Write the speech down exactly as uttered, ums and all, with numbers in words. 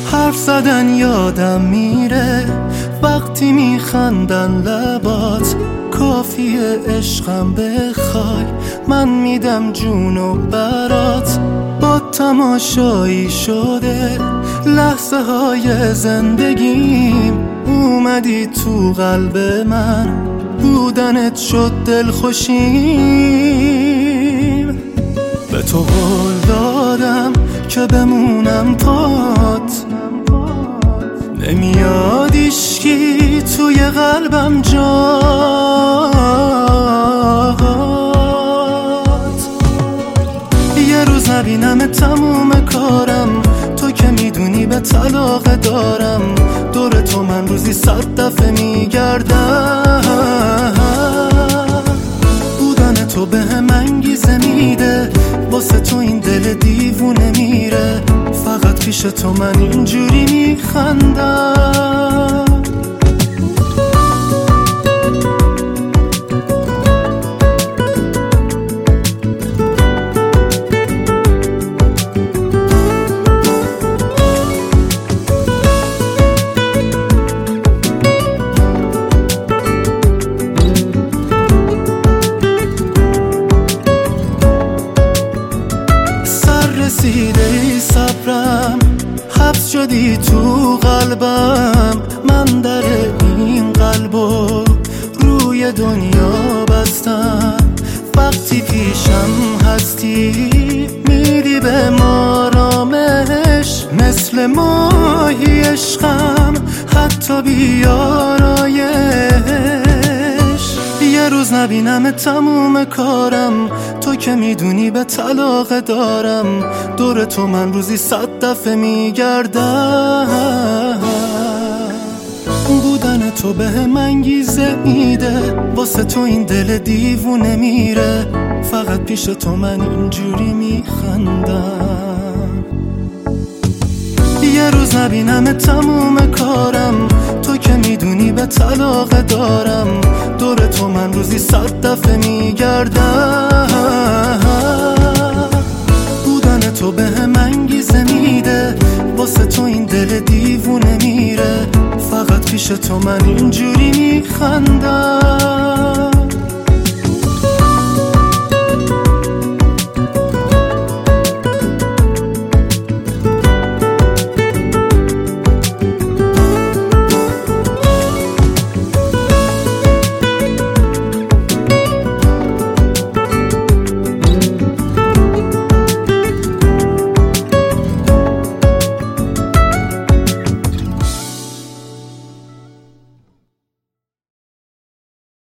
حرف زدن یادم میره وقتی میخندن لبات، کافیه عشقم بخوای من میدم جونو برات. با تماشایی شده لحظه های زندگیم، اومدی تو قلب من بودنت شد دلخوشیم. به تو قول دادم که بمونم پات، نمیاد عشقی توی قلبم جات. یه روز نبینم تموم کارم، تو که میدونی به طلاق دارم. دور تو من روزی صد دفعه میگردم، بودن تو به هم انگیزه میده، واسه تو این دل دیوونه میره. فقط پیش تو من اینجوری میخندم. رسیده ای صبرم، حبس شدی تو قلبم. من در این قلبو روی دنیا بستم، وقتی پیشم هستی میدی به ما آرامش. مثل ماهی عشقم حتی بیارایش، یه روز نبینم تموم کارم. تو که میدونی به طلاق دارم، دور تو من روزی صد دفعه میگردم. بودن تو به هم انگیزه میده، واسه تو این دل دیوونه میره. فقط پیش تو من اینجوری میخندم. یه روز نبینم تموم کارم، تو که میدونی به طلاق دارم. دور تو من روزی صد دفعه میگردم. بودن تو به هم انگیزه میده، واسه تو این دل دیوونه میره. فقط پیش تو من اینجوری میخندم.